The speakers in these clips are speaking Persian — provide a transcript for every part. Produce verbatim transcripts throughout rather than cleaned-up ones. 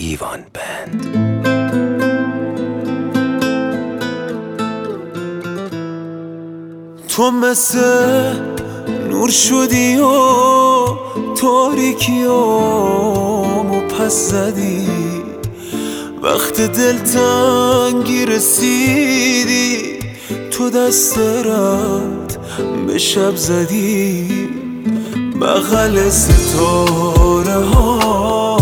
ایوان بند. تو مثل نور شدی و تاریکیامو پس زدی، وقت دلتنگی رسیدی تو دست رد به شب زدی. بغل ستاره ها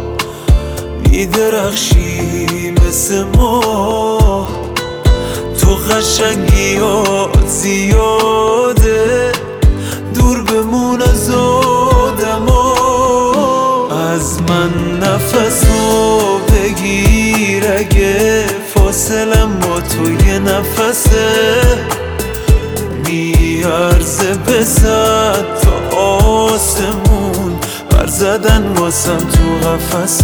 میدرخشی مثل ما، تو قشنگیات زیاده دور بمون از آدما. از من نفسو بگیر اگه فاصلم با تو یه نفسه، میارزه به صد تا آسمون پر زدن واسم تو قفست.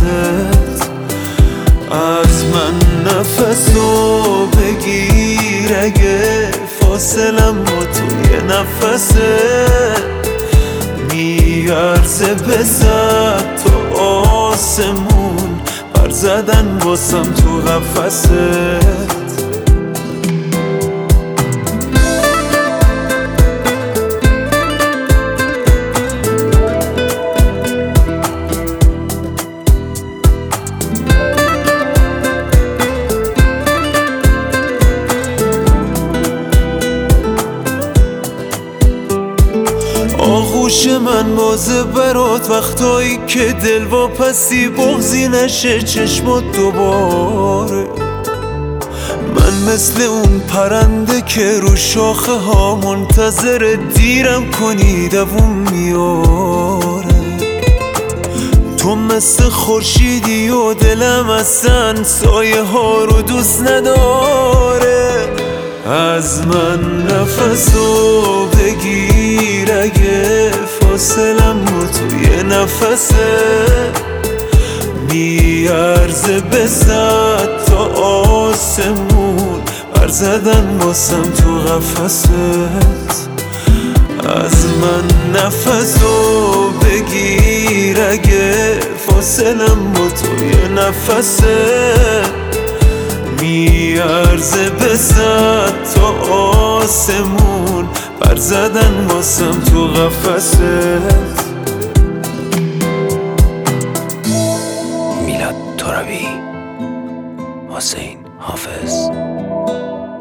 از من نفسو بگیر اگه فاصلم با تو یه نفسه، میارزه به صد تا آسمون پر زدن واسم تو قفست. آغوش من بازه برات وقتایی که دل واپسی بغضی نشه چشمات دوباره. من مثل اون پرنده که رو شاخه ها منتظر دیرم کنی دووم میاره. تو مثل خورشیدی و دلم اصلا سایه ها رو دوست نداره. از من نفسو بگیر اگه فاصلم با تو یه نفسه، میارزه به صد تا آسمون پر زدن واسم تو قفست. از من نفسو بگیر اگه فاصلم با تو یه نفسه، میارزه به صد تا آسمون پر زدن واسم تو قفست. میلاد ترابی، حسین حافظ.